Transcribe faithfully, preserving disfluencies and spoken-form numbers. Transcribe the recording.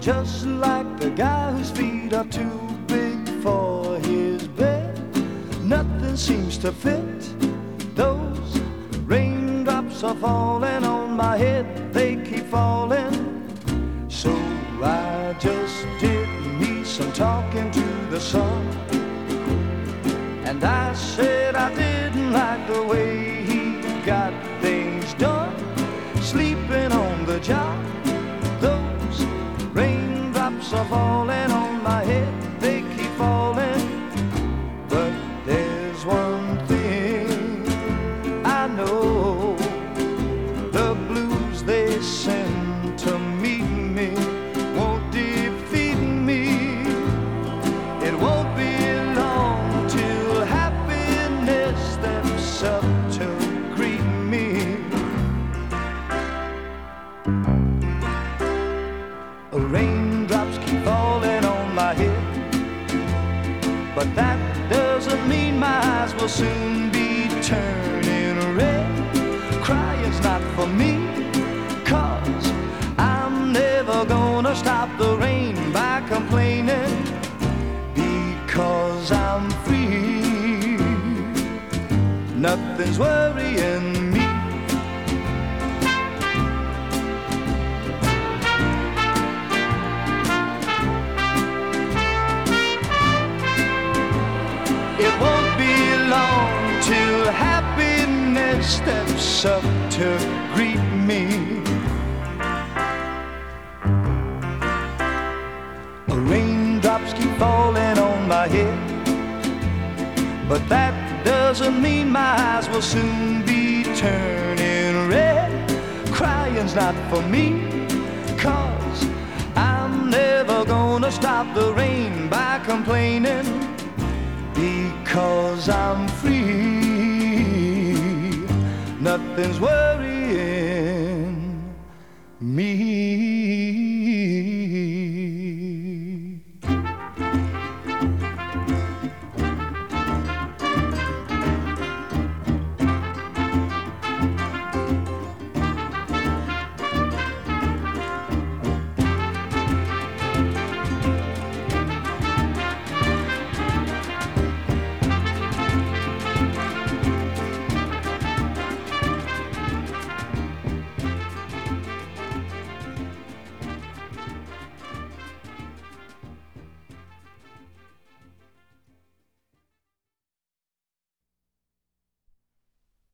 just like the guy whose feet are too big for his bed. Nothing seems to fit. Those raindrops are falling on my head, they keep falling. So I just did me some talking to the sun, and I said I didn't like the way he got things done, sleeping on the job. Those raindrops are falling on my head, they keep falling. But there's one thing I know, the blues they send to meet me won't defeat me. It won't be long till happiness steps up to greet me. Raindrops keep falling on my head, but that doesn't mean my eyes will soon be turning red. Crying's not for me, 'cause I'm never gonna stop the rain by complaining, because I'm free. Nothing's worrying me. It won't be long till happiness steps up to greet me. Raindrops keep falling on my head, but that doesn't mean my eyes will soon be turning red. Crying's not for me, 'cause I'm never gonna stop the rain by complaining, because I'm free. Nothing's worrying